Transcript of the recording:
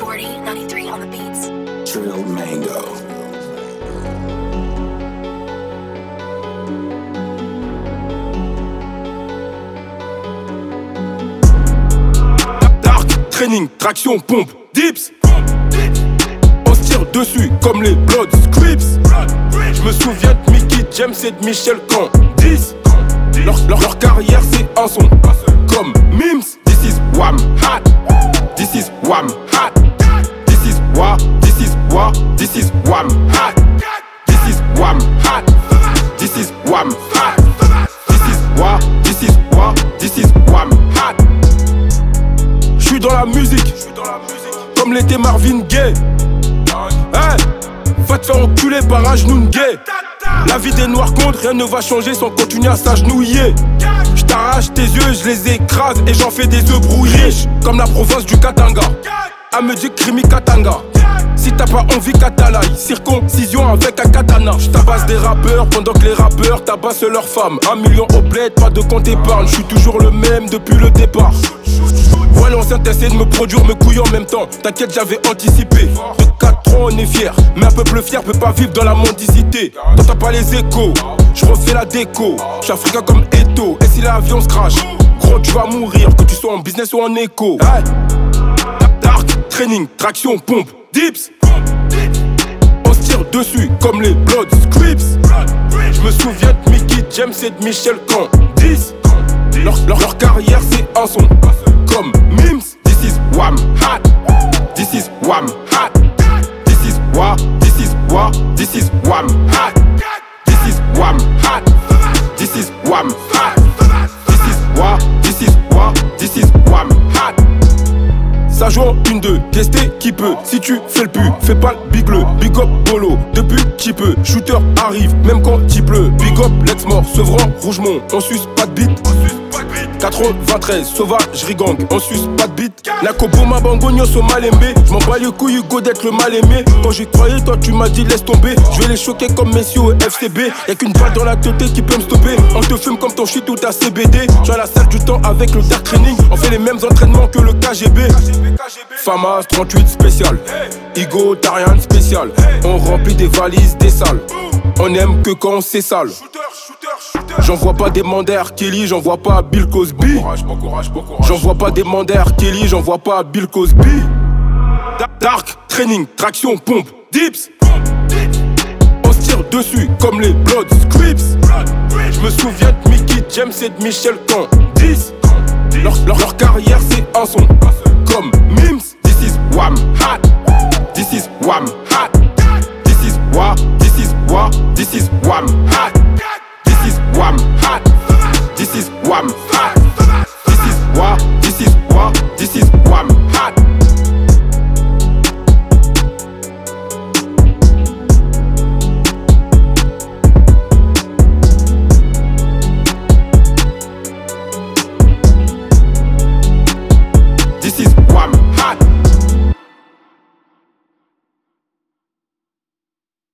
Authority 93 on the beats. Trill Mango. Dark, training, traction, pompe, dips. On se tire dessus comme les Blood Scripts. Je me souviens de Mickey James et de Michel Candice. Leur carrière c'est un son comme Mims. This is Wham Hat. This is Wham Hat. This is Wham. This is Wham. This is Wham Hat. This is Wham Hat. This is Wham Hat. This is Wham. This is Wham. This is Wham Hat. J'suis dans la musique comme l'était Marvin Gaye. Hey, va te faire enculer par un genou gay. La vie des noirs compte, rien ne va changer sans continuer à s'agenouiller. J't'arrache tes yeux, je les écrase et j'en fais des œufs brouillés. Comme la province du Katanga, à me dire Krimi Katanga. Si t'as pas envie Katalaï, circoncision avec un katana. J'tabasse des rappeurs pendant que les rappeurs tabassent leurs femmes. 1 million au bled, pas de compte épargne. J'suis toujours le même depuis le départ. Ouais, l'ancien t'essaie de me produire mes couilles en même temps. T'inquiète, j'avais anticipé. De 4 ans on est fier, mais un peuple fier peut pas vivre dans la mendicité. T'entends pas les échos, je refais la déco. J'suis africain comme Eto, et si l'avion se crash, gros tu vas mourir, que tu sois en business ou en écho. Hey. Dark, training, traction, pompe, dips. On se tire dessus comme les Blood Scripts. Je me souviens de Mickey James et de Michel Candice. Leur carrière c'est un son comme Mims. This is Wham Hat. This is Wham Hat. This is Wham. This is Wham. This is Wham Hat. This is Wham Hat. This is Wham Hat. This is Wham. This is Wham. This is Wham Hat. Ça joue en 1-2, tester qui peut. Si tu fais le pu, fais pas le big le. Big up Bolo, depuis qui peut. Shooter arrive, même quand il pleut. Big up Let's More, Sevran, Rougemont. On suce pas de bite. 93, sauvage, rigang, on suce pas de bite. La Kobo ma bangogno so mal aimé. J'm'en bats les couilles Hugo d'être le mal aimé. Quand j'y croyais, toi tu m'as dit laisse tomber. Je vais les choquer comme Messi au FCB. Y'a qu'une balle dans la tête qui peut me stopper. On te fume comme ton shit ou ta CBD. J'suis à la salle du temps avec le dark training. On fait les mêmes entraînements que le KGB. Famas 38 spécial. Igo t'as rien de spécial. On remplit des valises, des salles. On aime que quand c'est sale. J'envoie pas des manders Kelly, j'envoie pas à Bill Cosby. J'envoie pas des manders Kelly, j'envoie pas à Bill Cosby. Dark, training, traction, pompe, dips. On se tire dessus comme les Blood Scripts. Je me souviens de Mickey James et de Michel Candice. Leur carrière c'est un son comme Mims. This is Wham Hat. This is Wham Hat. This is Wham. This is Wham. This is Wham Hat.